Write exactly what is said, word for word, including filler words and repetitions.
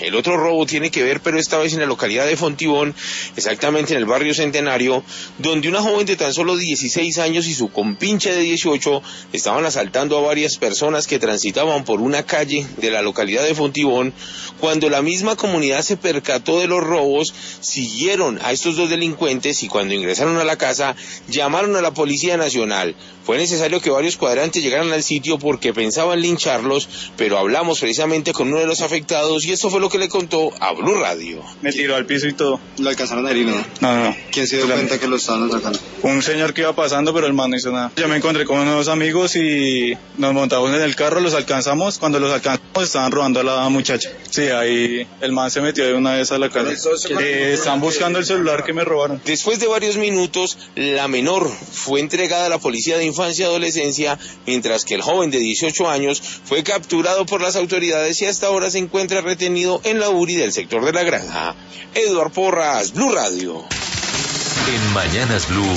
El otro robo tiene que ver, pero esta vez en la localidad de Fontibón, exactamente en el barrio Centenario, donde una joven de tan solo dieciséis años y su compinche de dieciocho estaban asaltando a varias personas que transitaban por una calle de la localidad de Fontibón. Cuando la misma comunidad se percató de los robos, siguieron a estos dos delincuentes y cuando ingresaron a la casa, llamaron a la Policía Nacional. Fue necesario que varios cuadrantes llegaran al sitio porque pensaban lincharlos, pero hablamos precisamente con uno de los afectados y esto fue lo que le contó a Blue Radio. Me tiró al piso y todo. ¿Lo alcanzaron a herir, no? No, no, no. ¿Quién se dio Claro. cuenta que lo estaban atacando? Un señor que iba pasando, pero el man no hizo nada. Yo me encontré con unos amigos y nos montamos en el carro, los alcanzamos. Cuando los alcanzamos estaban robando a la muchacha. Sí, ahí el man se metió de una vez a la casa. Eh, están buscando el celular que me robaron. Después de varios minutos, la menor fue entregada a la Policía de Infancia y Adolescencia, mientras que el joven de dieciocho años fue capturado por las autoridades y hasta ahora se encuentra retenido en la U R I del sector de La Granja. Eduard Porras, Blue Radio. En Mañanas Blue.